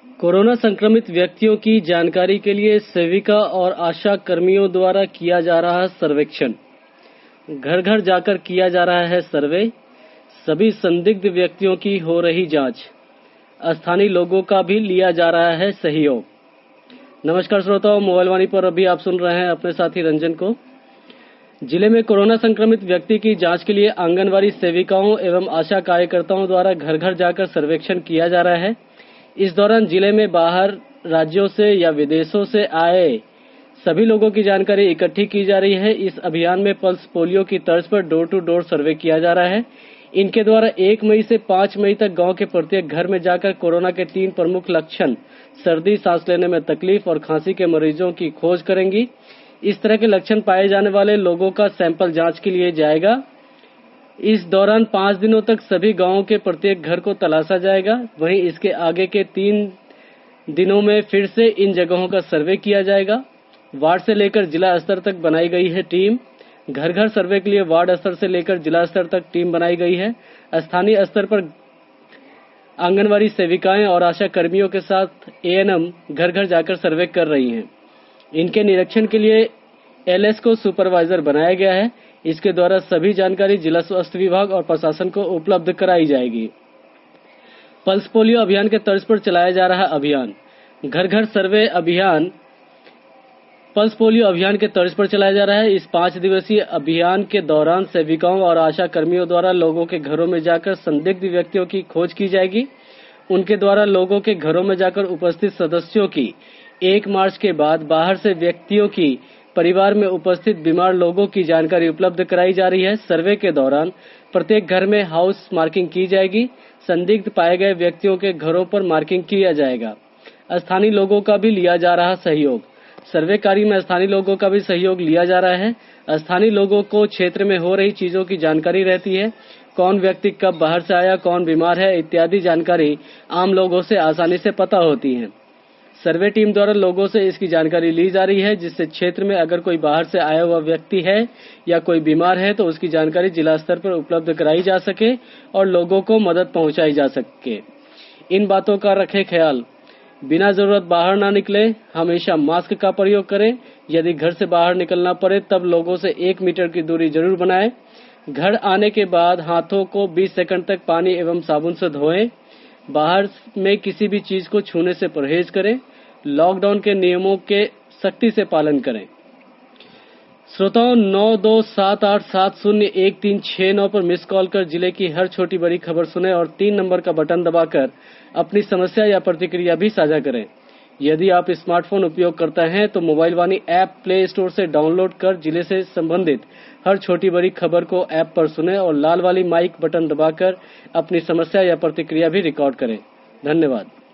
Corona संक्रमित व्यक्तियों की जानकारी के लिए सेविका और आशा कर्मियों द्वारा किया जा रहा है सर्वेक्षण। घर घर जाकर किया जा रहा है सर्वे। सभी संदिग्ध व्यक्तियों की हो रही जांच। स्थानीय लोगों का भी लिया जा रहा है सहयोग। नमस्कार श्रोताओं, मोबाइल वाणी पर अभी आप सुन रहे हैं अपने साथी रंजन को। जिले में कोरोना संक्रमित व्यक्ति की जांच के लिए आंगनवाड़ी सेविकाओं एवं आशा कार्यकर्ताओं द्वारा घर घर जाकर सर्वेक्षण किया जा रहा है। इस दौरान जिले में बाहर राज्यों से या विदेशों से आए सभी लोगों की जानकारी इकट्ठी की जा रही है। इस अभियान में पल्स पोलियो की तर्ज पर डोर टू डोर सर्वे किया जा रहा है। इनके द्वारा 1 मई से 5 मई तक गांव के प्रत्येक घर में जाकर कोरोना के 3 प्रमुख लक्षण सर्दी, सांस लेने में तकलीफ और खांसी के मरीजों की खोज करेंगी। इस तरह के लक्षण पाए जाने वाले लोगों का सैंपल जांच के लिए जाएगा। इस दौरान 5 दिनों तक सभी गांवों के प्रत्येक घर को तलाशा जाएगा। वहीं इसके आगे के 3 दिनों में फिर से इन जगहों का सर्वे किया जाएगा। वार्ड से लेकर जिला स्तर तक बनाई गई है टीम। घर घर सर्वे के लिए वार्ड स्तर से लेकर जिला स्तर तक टीम बनाई गई है। स्थानीय स्तर पर आंगनवाड़ी सेविकाएं और आशा कर्मियों के साथ एएनएम घर घर जाकर सर्वे कर रही हैं। इनके निरीक्षण के लिए एलएस को सुपरवाइजर बनाया गया है। इसके द्वारा सभी जानकारी जिला स्वास्थ्य विभाग और प्रशासन को उपलब्ध कराई जाएगी। पल्स पोलियो अभियान के तर्ज पर चलाया जा रहा अभियान घर घर सर्वे अभियान पल्स पोलियो अभियान के तर्ज पर चलाया जा रहा है। इस 5 दिवसीय अभियान के दौरान सेविकाओं और आशा कर्मियों द्वारा लोगों के घरों में जाकर संदिग्ध व्यक्तियों की खोज की जाएगी। उनके द्वारा लोगों के घरों में जाकर उपस्थित सदस्यों की 1 मार्च के बाद बाहर से व्यक्तियों की परिवार में उपस्थित बीमार लोगों की जानकारी उपलब्ध कराई जा रही है। सर्वे के दौरान प्रत्येक घर में हाउस मार्किंग की जाएगी। संदिग्ध पाए गए व्यक्तियों के घरों पर मार्किंग किया जाएगा। स्थानीय लोगों का भी लिया जा रहा सहयोग। सर्वे कार्य में स्थानीय लोगों का भी सहयोग लिया जा रहा है। स्थानीय लोगों को क्षेत्र में हो रही चीजों की जानकारी रहती है। कौन व्यक्ति कब बाहर से आया, कौन बीमार है इत्यादि जानकारी आम लोगों से आसानी से पता होती है। सर्वे टीम द्वारा लोगों से इसकी जानकारी ली जा रही है, जिससे क्षेत्र में अगर कोई बाहर से आया हुआ व्यक्ति है या कोई बीमार है तो उसकी जानकारी जिला स्तर पर उपलब्ध कराई जा सके और लोगों को मदद पहुंचाई जा सके। इन बातों का रखें ख्याल। बिना जरूरत बाहर ना निकले। हमेशा मास्क का प्रयोग करें। यदि घर से बाहर निकलना पड़े तब लोगों से 1 मीटर की दूरी जरूर बनाएं। घर आने के बाद हाथों को 20 सेकंड तक पानी एवं साबुन से धोएं। बाहर में किसी भी चीज को छूने से परहेज करें। लॉकडाउन के नियमों के सख्ती से पालन करें। श्रोताओं, 9278701369 पर मिस कॉल कर जिले की हर छोटी बड़ी खबर सुने और 3 नंबर का बटन दबाकर अपनी समस्या या प्रतिक्रिया भी साझा करें। यदि आप स्मार्टफोन उपयोग करते हैं तो mobile Vaani app play store से डाउनलोड कर जिले से संबंधित हर छोटी बड़ी खबर को ऐप पर सुने और लाल वाली माइक बटन दबाकर अपनी समस्या या प्रतिक्रिया भी रिकॉर्ड करें। धन्यवाद।